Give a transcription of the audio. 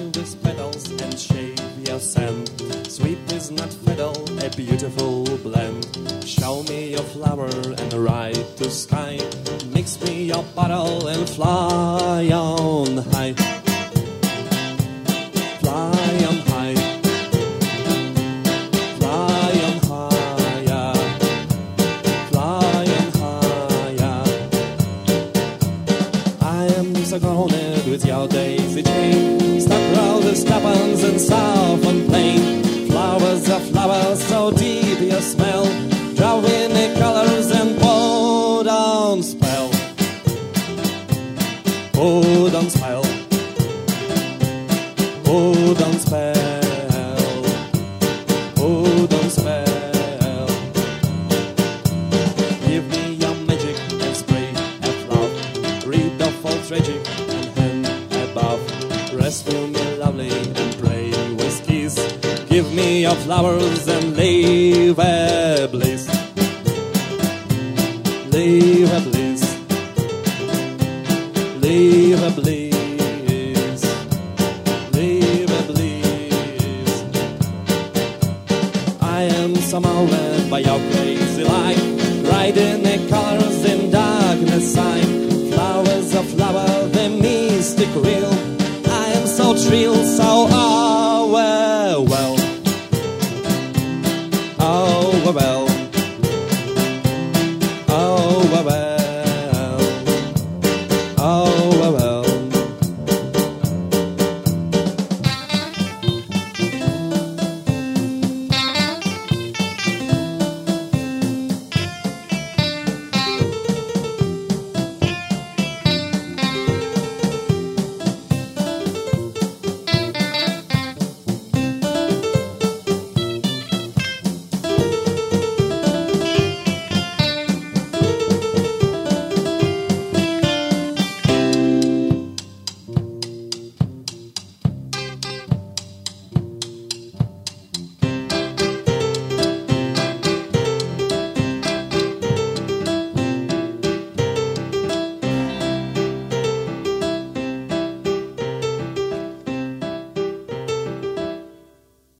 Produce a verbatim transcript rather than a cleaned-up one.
with petals and shave your scent. Sweet is not fatal, a beautiful blend. Show me your flower and ride to sky. Mix me your bottle and fly on high. Fly on high. Fly on higher. Fly on higher. I am so grown with your daisy chain. Stuck roses, tuppence and soft and plain. Flowers are flowers, so deep your smell. Draw in the colors and pour down spell. Pour down spell. Pour down spell. Pour down spell. Give me your magic and spray of love. Read of all tragic and hand above. Rescue me lovely and pray with kiss. Give me your flowers and leave a bliss. Leave a bliss. Leave a bliss. Leave a bliss. I am somehow led by your crazy light. Riding the colors in darkness sign. Flowers of flower, the mystic real. I am so thrilled, so